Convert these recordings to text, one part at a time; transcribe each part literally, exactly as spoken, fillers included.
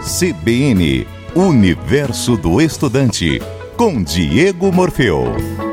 C B N, Universo do Estudante, com Diego Morfeu.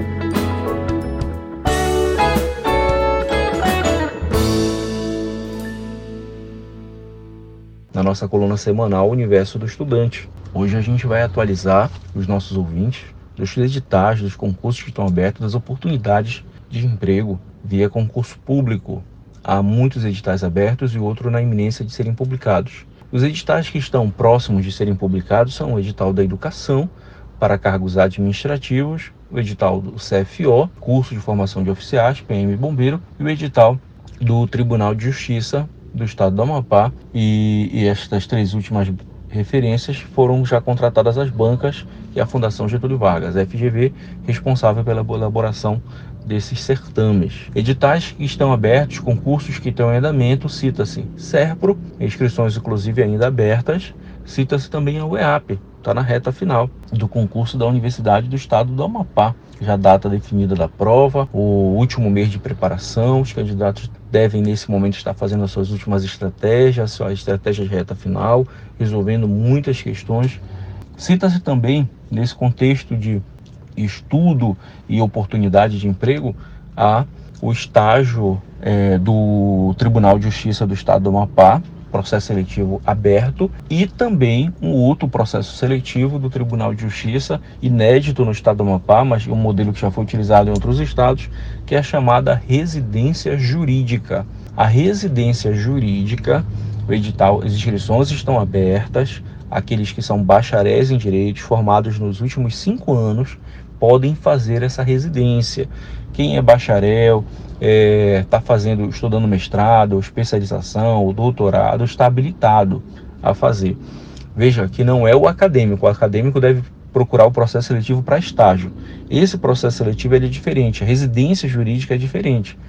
Na nossa coluna semanal Universo do Estudante. Hoje a gente vai atualizar os nossos ouvintes dos editais, dos concursos que estão abertos, das oportunidades de emprego via concurso público. Há muitos editais abertos e outro na iminência de serem publicados. Os editais que estão próximos de serem publicados são o edital da Educação para cargos administrativos, o edital do C F O, curso de formação de oficiais, P M e bombeiro, e o edital do Tribunal de Justiça do Estado do Amapá, e, e estas três últimas referências foram já contratadas às bancas e a Fundação Getúlio Vargas, a F G V, responsável pela elaboração desses certames. Editais que estão abertos, concursos que estão em andamento, cita-se SERPRO, inscrições inclusive ainda abertas, cita-se também a U E A P, está na reta final do concurso da Universidade do Estado do Amapá. Já a data definida da prova, o último mês de preparação, os candidatos devem nesse momento estar fazendo as suas últimas estratégias, suas estratégias de reta final, resolvendo muitas questões. Cita-se também, nesse contexto de estudo e oportunidade de emprego, a o estágio é, do Tribunal de Justiça do Estado do Amapá, processo seletivo aberto, e também um outro processo seletivo do Tribunal de Justiça, inédito no Estado do Amapá, mas um modelo que já foi utilizado em outros estados, que é a chamada residência jurídica. A residência jurídica, o edital, as inscrições estão abertas, aqueles que são bacharéis em direitos, formados nos últimos cinco anos, podem fazer essa residência. Quem é bacharel, está é, fazendo, estudando mestrado, especialização, ou doutorado, está habilitado a fazer. Veja que não é o acadêmico. O acadêmico deve procurar o processo seletivo para estágio. Esse processo seletivo ele é diferente. A residência jurídica é diferente.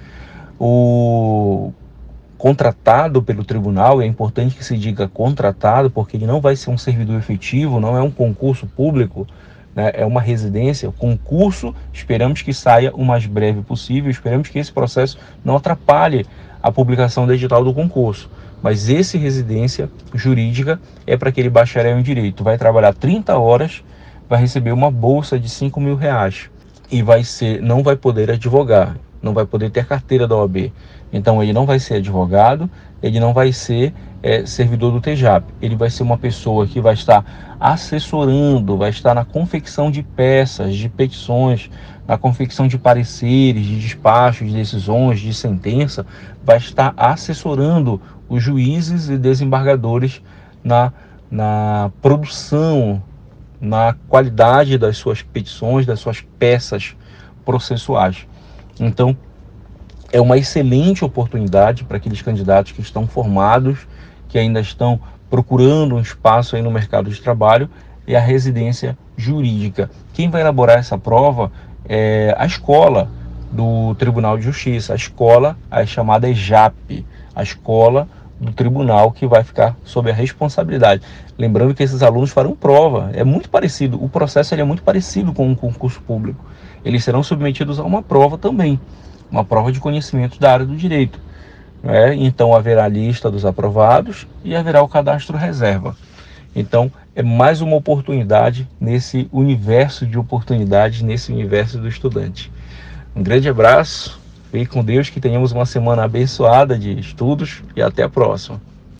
O contratado pelo tribunal, é importante que se diga contratado, porque ele não vai ser um servidor efetivo, não é um concurso público, né? É uma residência, concurso, esperamos que saia o mais breve possível, esperamos que esse processo não atrapalhe a publicação do edital do concurso. Mas esse residência jurídica é para aquele bacharel em direito, vai trabalhar trinta horas, vai receber uma bolsa de cinco mil reais e vai ser, não vai poder advogar, não vai poder ter carteira da O A B. Então ele não vai ser advogado, ele não vai ser é, servidor do T J A P. Ele vai ser uma pessoa que vai estar assessorando, vai estar na confecção de peças, de petições, na confecção de pareceres, de despachos, de decisões, de sentença, vai estar assessorando os juízes e desembargadores na, na produção, na qualidade das suas petições, das suas peças processuais. Então, é uma excelente oportunidade para aqueles candidatos que estão formados, que ainda estão procurando um espaço aí no mercado de trabalho, é a residência jurídica. Quem vai elaborar essa prova é a escola do Tribunal de Justiça, a escola, a chamada E J A P, a escola do tribunal que vai ficar sob a responsabilidade. Lembrando que esses alunos farão prova, é muito parecido, o processo ele é muito parecido com um concurso público. Eles serão submetidos a uma prova também, uma prova de conhecimento da área do direito. Né? Então haverá a lista dos aprovados e haverá o cadastro reserva. Então é mais uma oportunidade nesse universo de oportunidades, nesse universo do estudante. Um grande abraço, fique com Deus, que tenhamos uma semana abençoada de estudos e até a próxima.